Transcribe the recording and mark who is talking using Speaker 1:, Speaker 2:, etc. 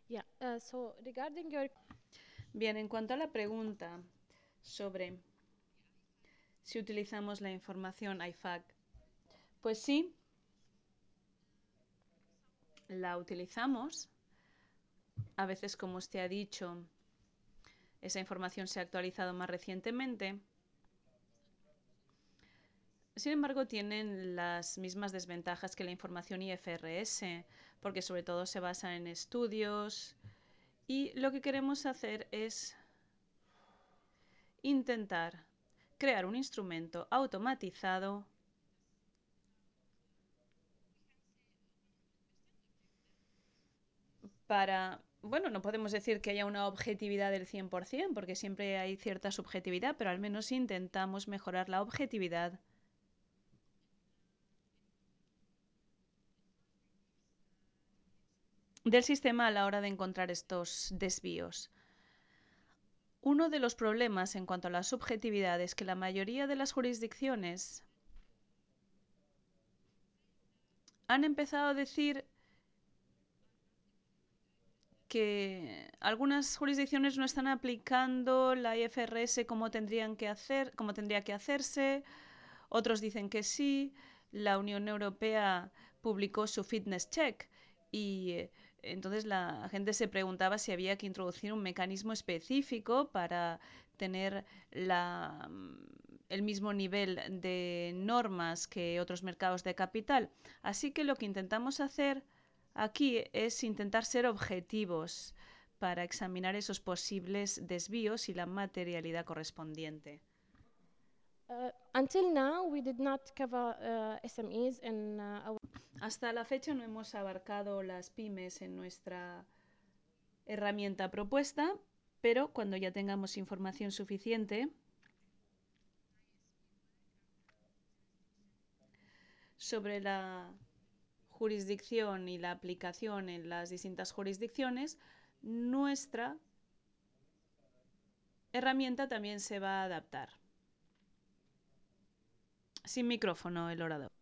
Speaker 1: Regarding your
Speaker 2: Bien, en cuanto a la pregunta sobre si utilizamos la información IFAC, pues sí, la utilizamos. A veces, como usted ha dicho, esa información se ha actualizado más recientemente. Sin embargo, tienen las mismas desventajas que la información IFRS, porque sobre todo se basa en estudios y lo que queremos hacer es intentar crear un instrumento automatizado para, bueno, no podemos decir que haya una objetividad del 100%, porque siempre hay cierta subjetividad, pero al menos intentamos mejorar la objetividad del sistema a la hora de encontrar estos desvíos. Uno de los problemas en cuanto a la subjetividad es que la mayoría de las jurisdicciones han empezado a decir que algunas jurisdicciones no están aplicando la IFRS como como tendría que hacerse, otros dicen que sí. La Unión Europea publicó su fitness check y entonces la gente se preguntaba si había que introducir un mecanismo específico para tener el mismo nivel de normas que otros mercados de capital. Así que lo que intentamos hacer aquí es intentar ser objetivos para examinar esos posibles desvíos y la materialidad correspondiente.
Speaker 1: until now, we did not cover SMEs in our.
Speaker 2: Hasta la fecha no hemos abarcado las pymes en nuestra herramienta propuesta, pero cuando ya tengamos información suficiente sobre la jurisdicción y la aplicación en las distintas jurisdicciones, nuestra herramienta también se va a adaptar. Sin micrófono el orador.